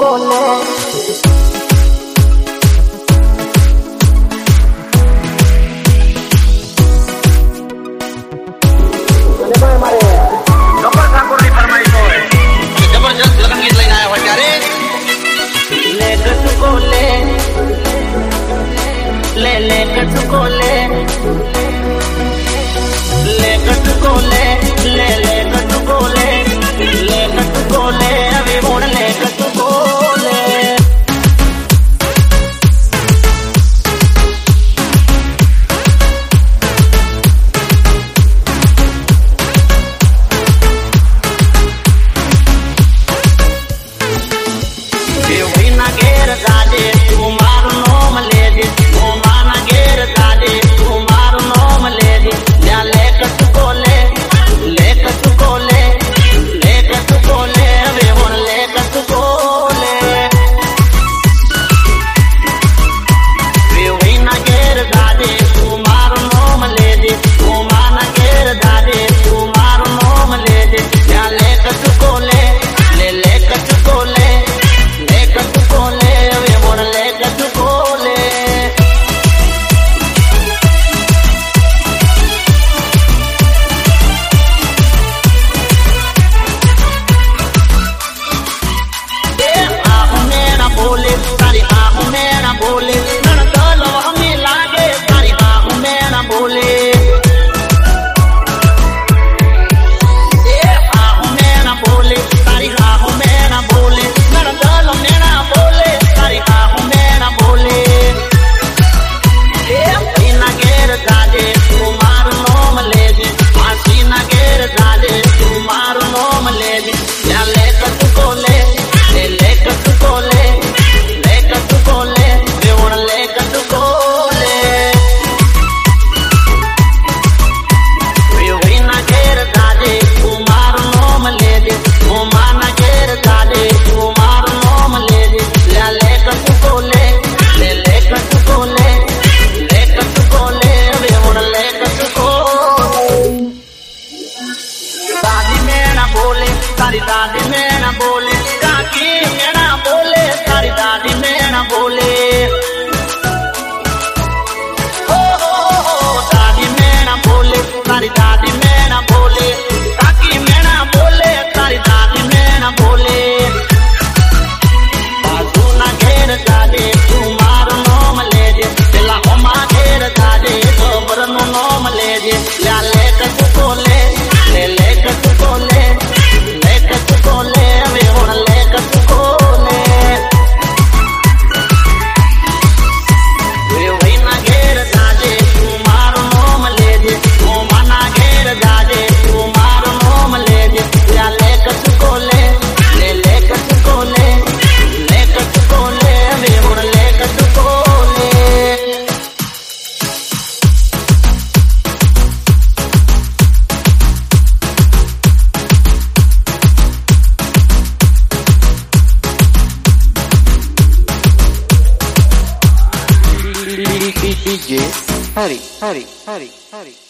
कोले जबरदस्त लगन गीत लेना आया हुआ क्या रे ले कोले ले कोले ले कोले ले कोले अभी मोड़ ले कोले तारी दादी में ना बोले काकी में ना बोले तारी दादी में ना बोले हो दादी में ना बोले तारी दादी में ना बोले काकी में ना बोले तारी दादी में ना बोले बाजू ना घेर दादे तू मार नोम ले जे दिला होमा घेर दादे तो बरन नोम ले जे या ले कत कोले ले कत कोले DJ Hari.